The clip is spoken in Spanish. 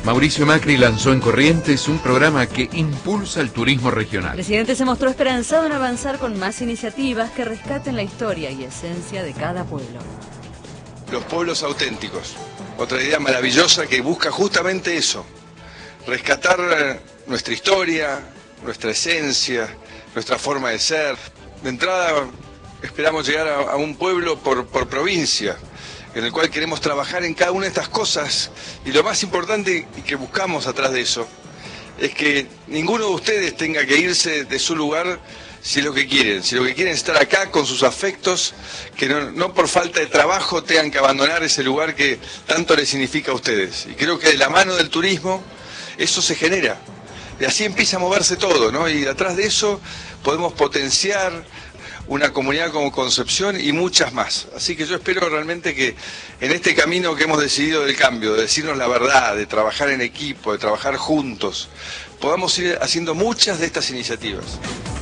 Mauricio Macri lanzó en Corrientes un programa que impulsa el turismo regional. El presidente se mostró esperanzado en avanzar con más iniciativas que rescaten la historia y esencia de cada pueblo. Los pueblos auténticos, otra idea maravillosa que busca justamente eso, rescatar nuestra historia, nuestra esencia, nuestra forma de ser. De entrada esperamos llegar a un pueblo por provincia, en el cual queremos trabajar en cada una de estas cosas, y lo más importante y que buscamos atrás de eso es que ninguno de ustedes tenga que irse de su lugar si lo que quieren es estar acá con sus afectos, que no por falta de trabajo tengan que abandonar ese lugar que tanto les significa a ustedes. Y creo que de la mano del turismo eso se genera, y así empieza a moverse todo, ¿no? Y atrás de eso podemos potenciar una comunidad como Concepción y muchas más. Así que yo espero realmente que en este camino que hemos decidido del cambio, de decirnos la verdad, de trabajar en equipo, de trabajar juntos, podamos ir haciendo muchas de estas iniciativas.